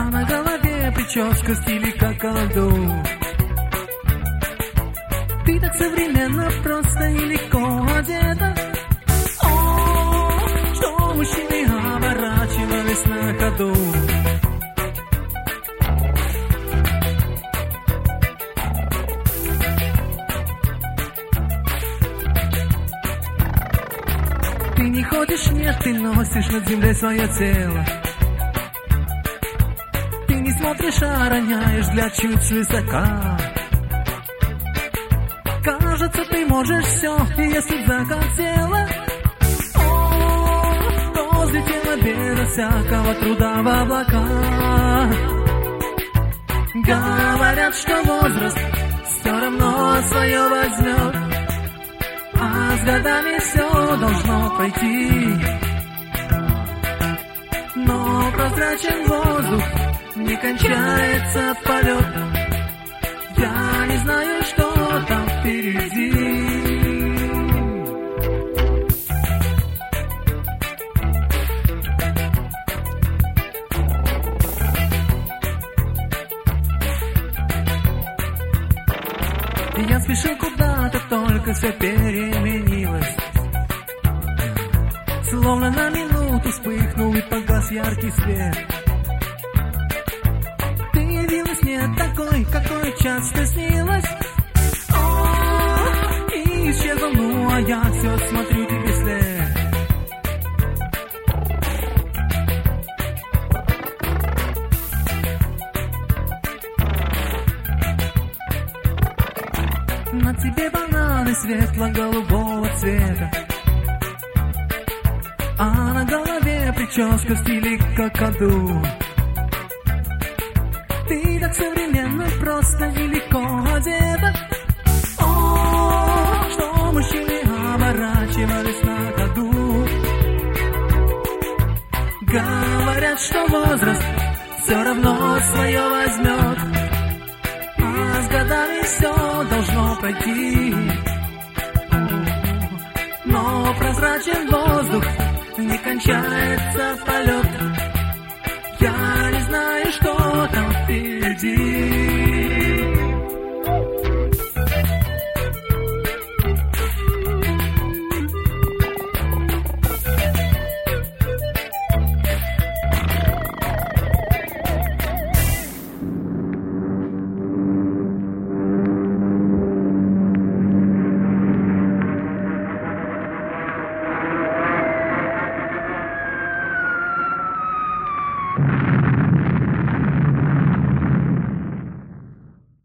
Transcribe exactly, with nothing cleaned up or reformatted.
на голове прическа в стиле какаду. Ты так современно, просто и легко одета. О, что мужчины оборачивались на ходу. Ты не ходишь, нет, ты носишь над землей свое тело. Ты не смотришь, а роняешь взгляд чуть свысока. Кажется, ты можешь все, если захотела. О, то взлетела безо всякого труда в облака. Говорят, что возраст все равно свое возьмет, а с годами все должно пройти. Но прозрачен воздух, не кончается полет. Я не знаю, что там впереди. Я спешил куда-то, только все переменилось. Словно на минуту вспыхнул и погас яркий свет. Ты явилась не такой, какой часто снилась. О, и исчезла, ну а я все смотрю тебе вслед. На тебе бананы светло-голубого цвета, а на голове прическа в стиле какаду. Ты так современно, просто и легко одета. О, что мужчины оборачивались на ходу. Говорят, что возраст все равно свое возьмет, а с годами все должно пройти. Но прозрачен воздух, не кончается полет. Я не знаю, что там впереди. you